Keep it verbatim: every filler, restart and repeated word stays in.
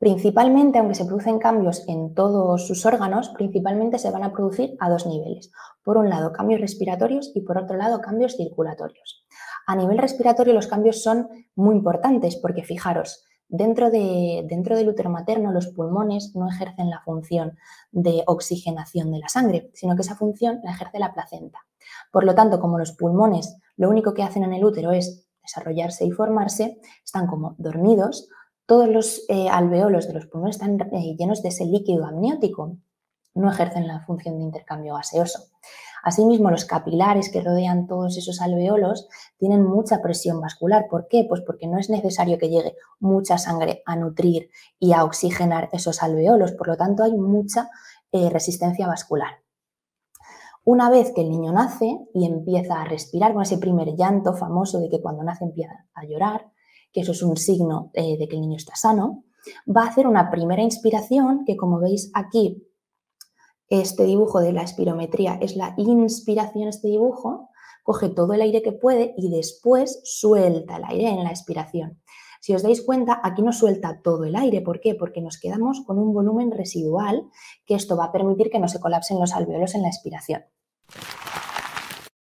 Principalmente, aunque se producen cambios en todos sus órganos, principalmente se van a producir a dos niveles. Por un lado, cambios respiratorios y por otro lado, cambios circulatorios. A nivel respiratorio los cambios son muy importantes porque fijaros, dentro, de, dentro del útero materno los pulmones no ejercen la función de oxigenación de la sangre, sino que esa función la ejerce la placenta. Por lo tanto, como los pulmones lo único que hacen en el útero es desarrollarse y formarse, están como dormidos, todos los eh, alveolos de los pulmones están eh, llenos de ese líquido amniótico, no ejercen la función de intercambio gaseoso. Asimismo, los capilares que rodean todos esos alveolos tienen mucha presión vascular. ¿Por qué? Pues porque no es necesario que llegue mucha sangre a nutrir y a oxigenar esos alveolos, por lo tanto hay mucha eh, resistencia vascular. Una vez que el niño nace y empieza a respirar con ese primer llanto famoso de que cuando nace empieza a llorar, que eso es un signo eh, de que el niño está sano, va a hacer una primera inspiración que, como veis aquí, este dibujo de la espirometría es la inspiración, este dibujo, coge todo el aire que puede y después suelta el aire en la expiración. Si os dais cuenta, aquí no suelta todo el aire. ¿Por qué? Porque nos quedamos con un volumen residual, que esto va a permitir que no se colapsen los alveolos en la expiración.